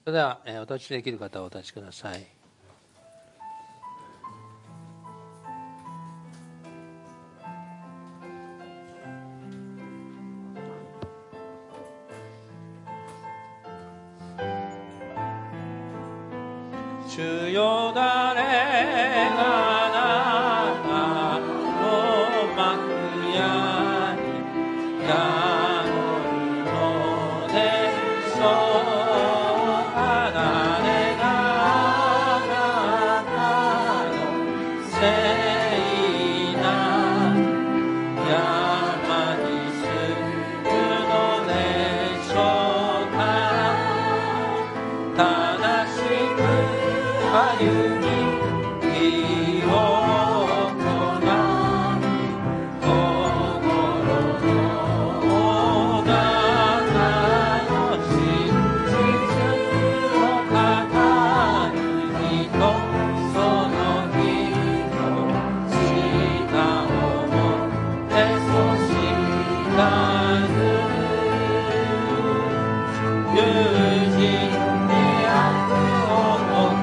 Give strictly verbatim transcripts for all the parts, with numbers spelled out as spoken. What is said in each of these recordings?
それでは、えー、お立ちできる方はお立ちください。主よ、誰があなたの幕屋に宿るのでしょうか。誰があなたの聖な山に住むのでしょうか。正しく歩み義を行い、心の中の真実を語る人、その人舌をもってそ知らず、友人に悪を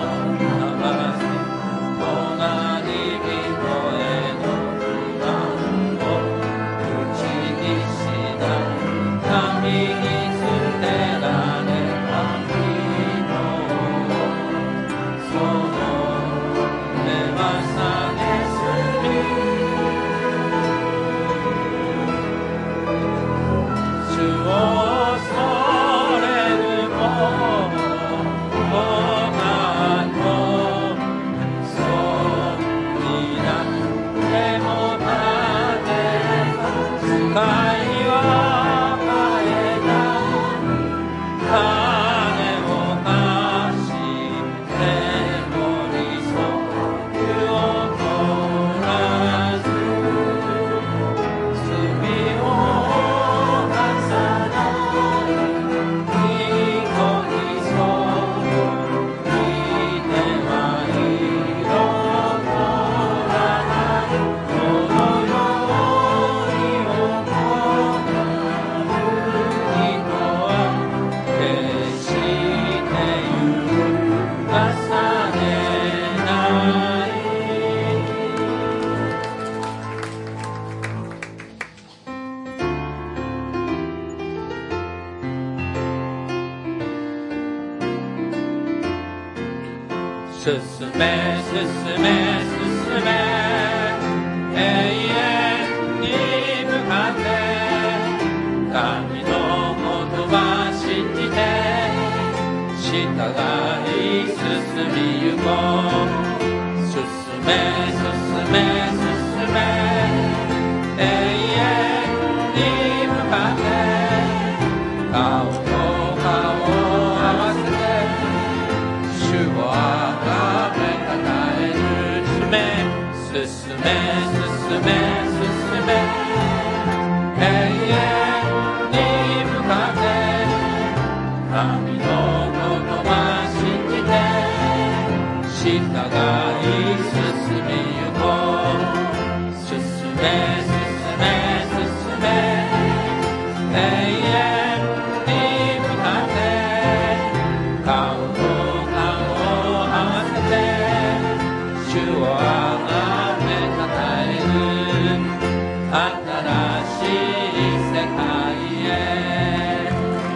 進め進め進め永遠に向かって神の言葉信じて従い進みゆこう。進め進め進め永遠に向かって顔と顔を合わせて主をあがめ進め進め進め進め永遠に向かって神の言葉信じて従い進みゆこう。進め進め進め永遠に向かって顔と顔を合わせて主をあがめたたえる新しい世界へ。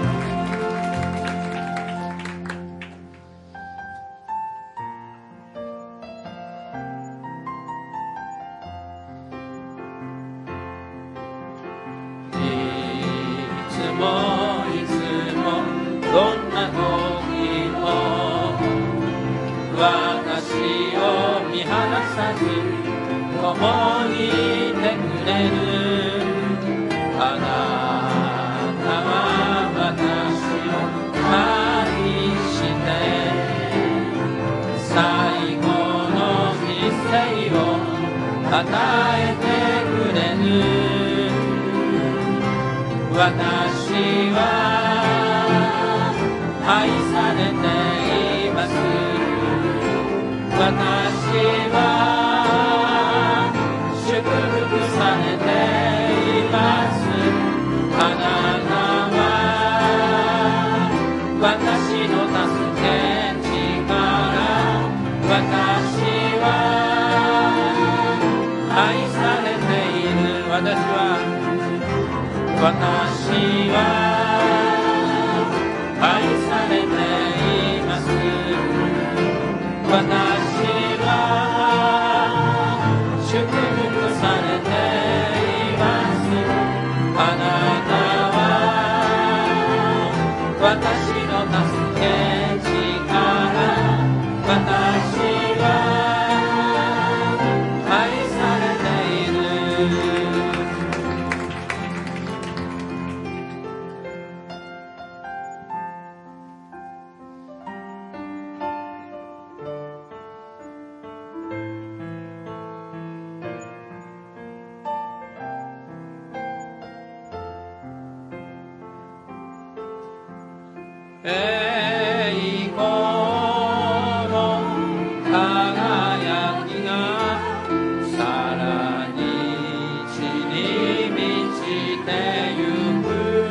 いつもいつもどんな時も私を見放さず共にいてくれる。あなたは私を愛して最後の犠牲を与えてくれる。私は愛されています。私は祝福されています。あなたは私のれている。私は私は愛されています。私は祝福されています。あなたは私の助け力。私は愛されている。栄光の輝きがさらに地に満ちてゆく。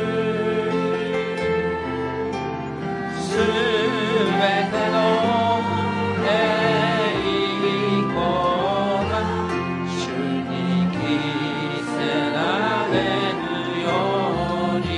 すべての栄光が主に着せられるように。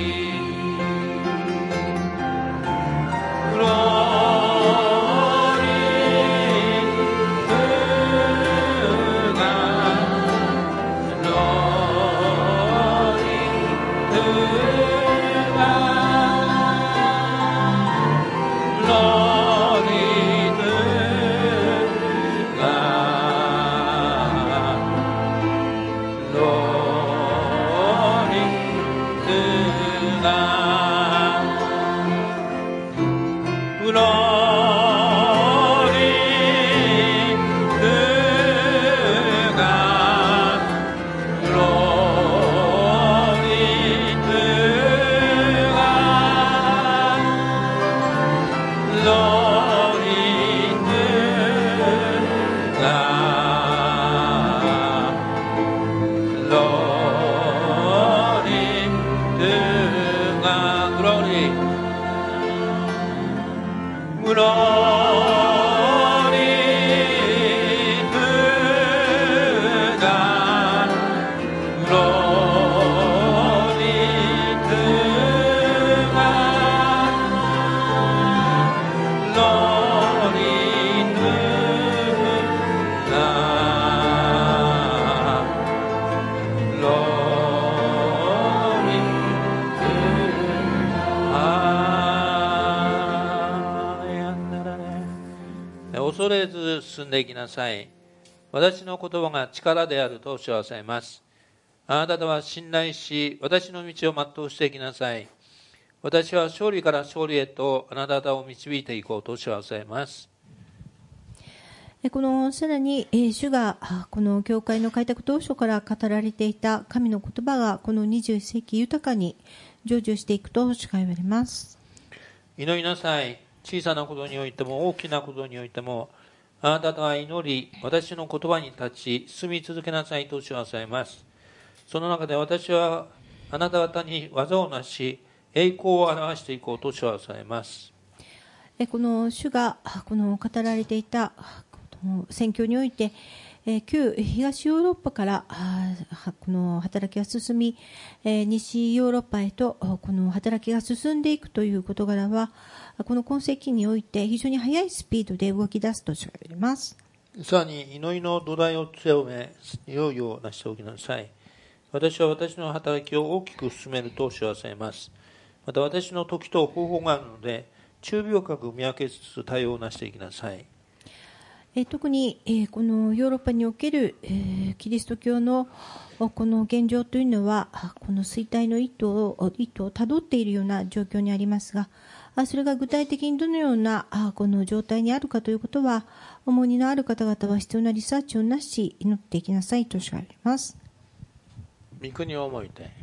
恐れず進んでいきなさい。私の言葉が力であると知らせます。あなた方は信頼し、私の道を全うしていきなさい。私は勝利から勝利へとあなた方を導いていこうと知らせます。 このさらに主がこの教会の開拓当初から語られていた神の言葉がこのにじゅういっ世紀豊かに成就していくと誓いられます。 祈りなさい。小さなことにおいても大きなことにおいてもあなた方は祈り、私の言葉に立ち進み続けなさいと知らせます。その中で私はあなた方に技をなし栄光を表していこうと知らせます。 この主がこの語られていた宣教において旧東ヨーロッパからこの働きが進み西ヨーロッパへとこの働きが進んでいくという事柄はこの今世紀において非常に速いスピードで動き出すと知られます。 さらに祈りの土台を強め用意をなしておきなさい。私は私の働きを大きく進めると知らせます。また私の時と方法があるので注意深く見分けつつ対応をなしていきなさい。 特にこのヨーロッパにおけるキリスト教のこの現状というのはこの衰退の一途を一途をたどっているような状況にありますが、それが具体的にどのようなこの状態にあるかということは重荷のある方々は必要なリサーチをなし祈っていきなさいと知られます。 御国を思いて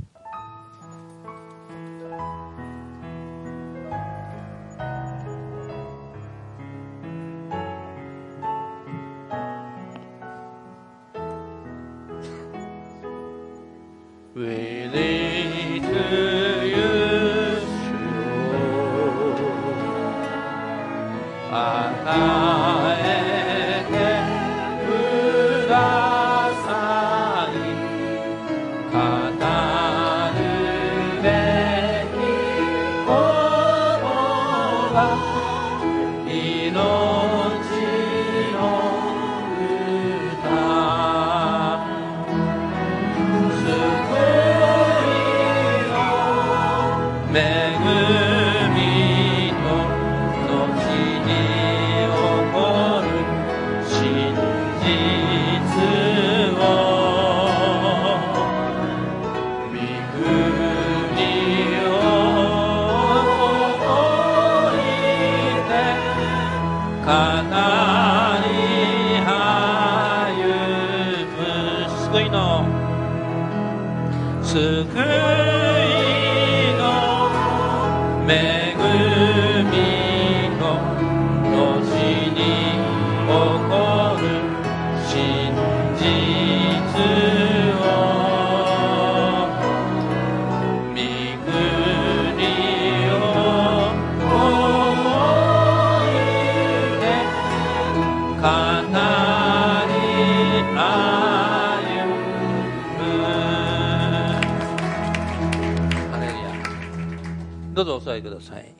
We lead to you, 与えてくださ救いの救いの恵みと同時に起こる真実を御国を大いて語り歩む。ハレルヤ。どうぞお座りください。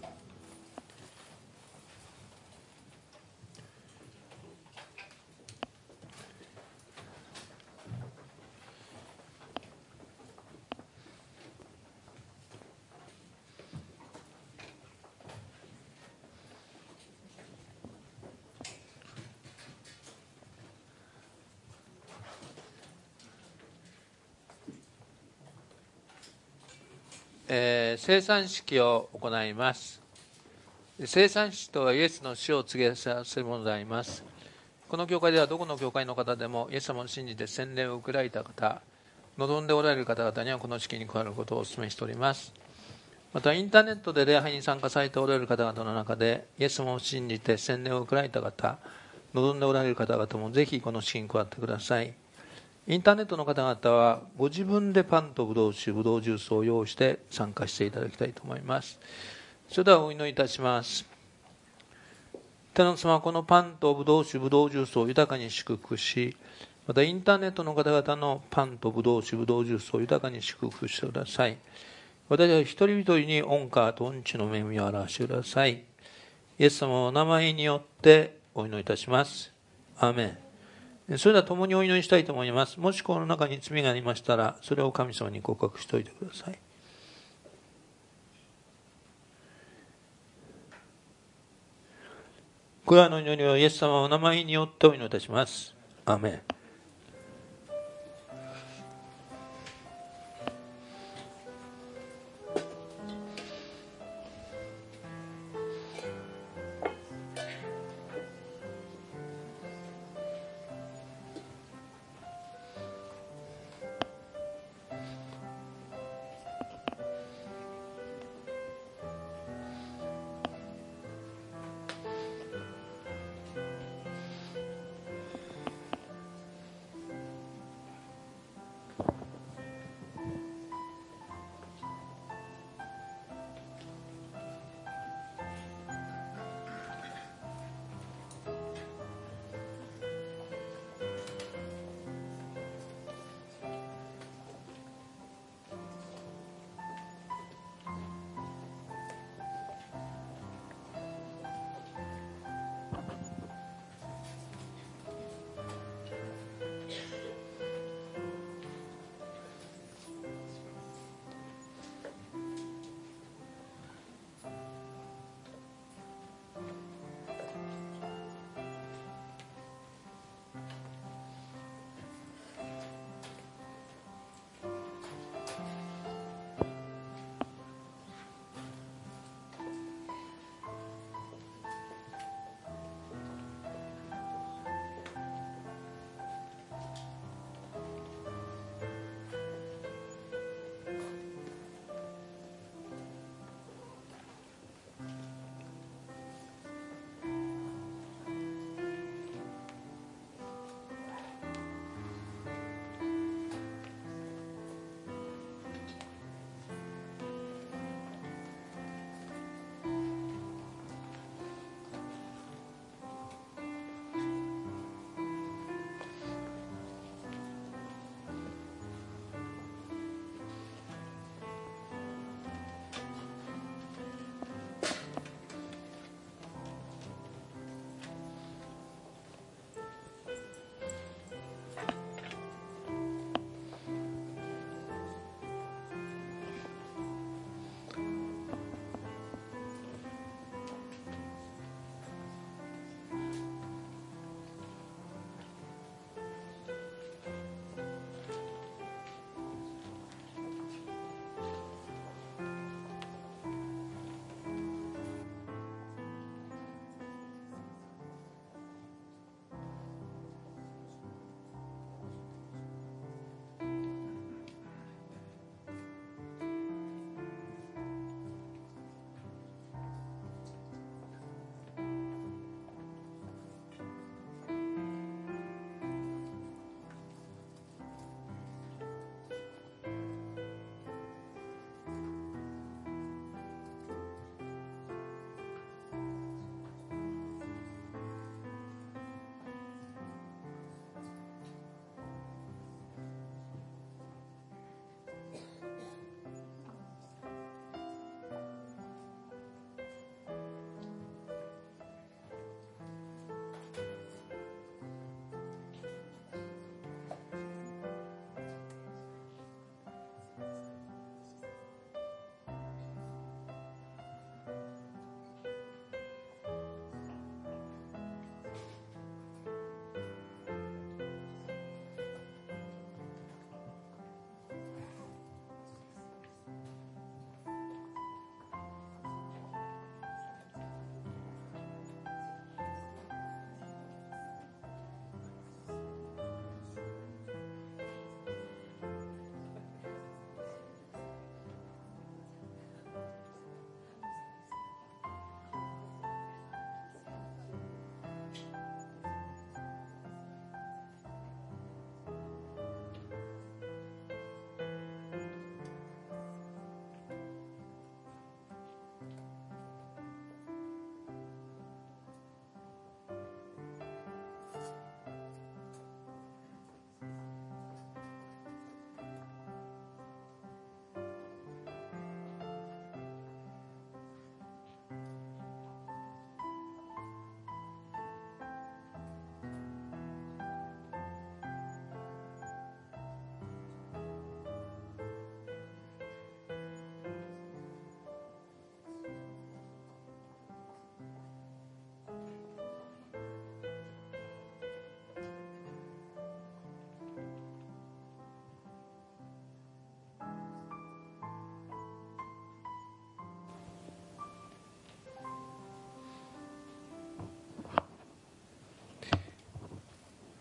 えー、聖餐式を行います。聖餐式とはイエスの死を告げさせるものであります。この教会ではどこの教会の方でもイエス様を信じて洗礼を受けられた方、望んでおられる方々にはこの式に加わることをお勧めしております。またインターネットで礼拝に参加されておられる方々の中でイエス様を信じて洗礼を受けられた方、望んでおられる方々もぜひこの式に加わってください。インターネットの方々はご自分でパンとブドウ酒、ブドウジュースを用意して参加していただきたいと思います。それではお祈りいたします。天の様はこのパンとブドウ酒、ブドウジュースを豊かに祝福し、またインターネットの方々のパンとブドウ酒、ブドウジュースを豊かに祝福してください。私は一人一人に恩川と恩知の恵みを表してください。イエス様のお名前によってお祈りいたします。アーメン。それでは共にお祈りしたいと思います。もしこの中に罪がありましたら、それを神様に告白しておいてください。これらの祈りをイエス様のお名前によってお祈りいたします。アーメン。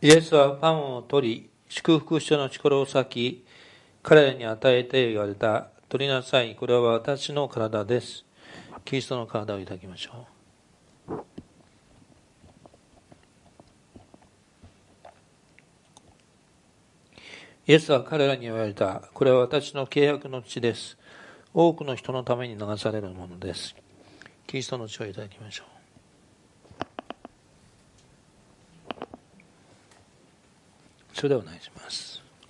イエスはパンを取り、祝福しての力を裂き、彼らに与えて言われた。取りなさい。これは私の体です。キリストの体をいただきましょう。イエスは彼らに言われた。これは私の契約の血です。多くの人のために流されるものです。キリストの血をいただきましょう。それではお願いします。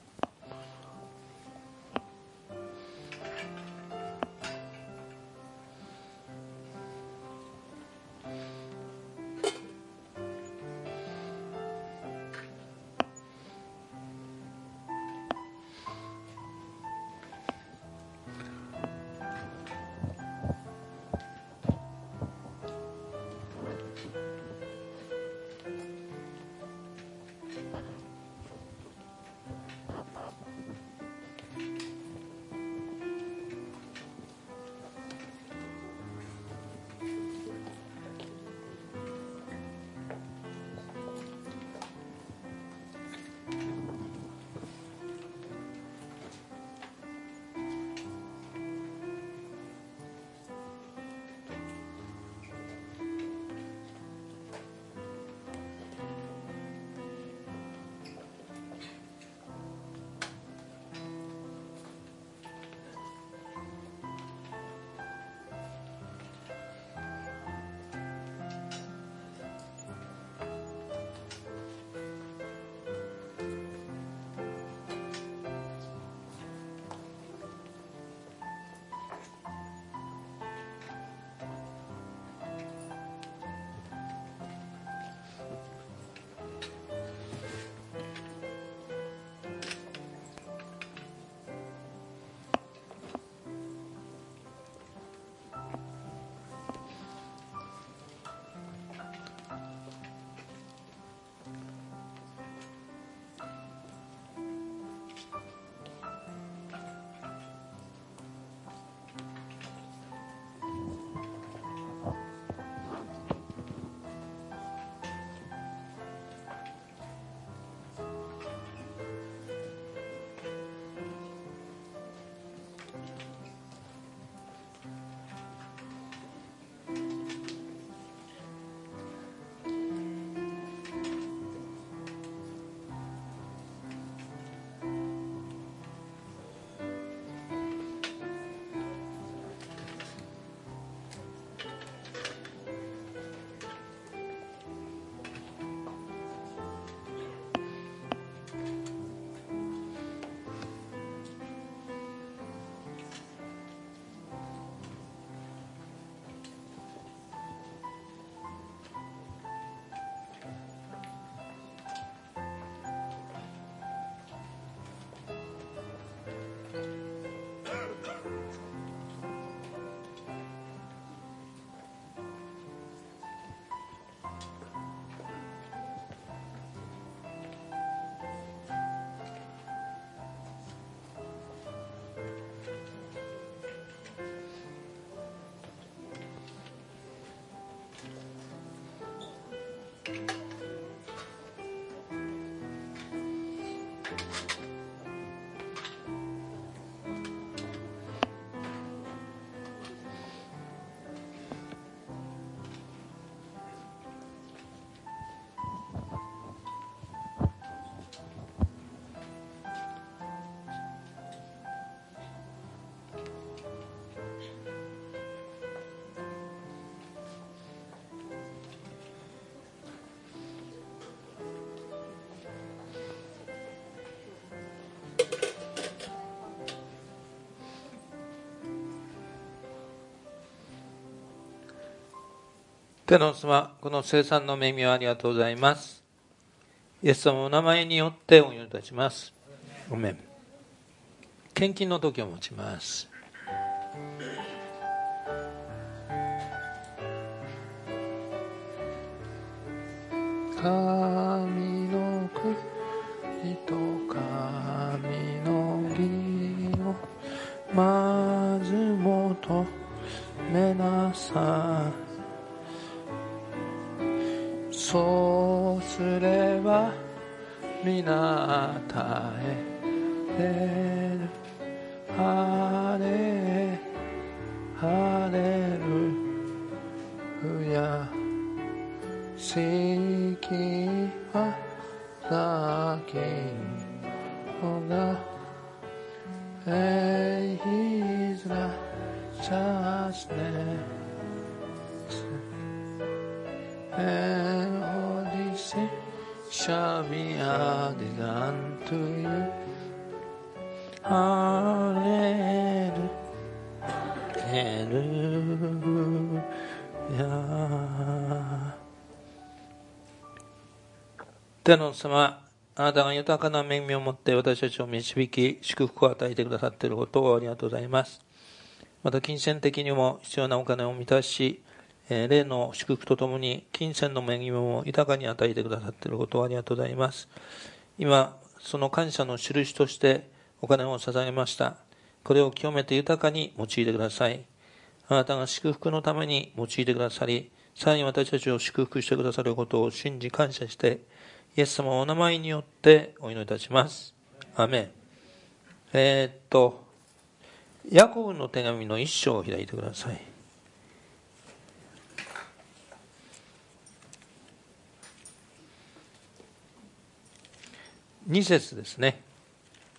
天の様、この聖餐の恵みをありがとうございます。イエス様のお名前によってお祈りいたします。アーメン。献金の時を持ちます。神の国と神の義をまず求めなさい。そうすれば皆与えるハレハレルヤ四季は先ほどHis righteousness and Odyssey shall be added unto you. Hallelujah. Hallelujah. 天の様、あなたが豊かな恵みを持って私たちを導き、祝福を与えてくださっていることをありがとうございます。また金銭的にも必要なお金を満たし、霊の祝福とともに金銭の恵みも豊かに与えてくださっていることをありがとうございます。今、その感謝の印としてお金を捧げました。これを清めて豊かに用いてください。あなたが祝福のために用いてくださり、さらに私たちを祝福してくださることを信じ感謝して、イエス様のお名前によってお祈りいたします。アーメン。えー、っと、ヤコブの手紙の一章を開いてください。二節ですね。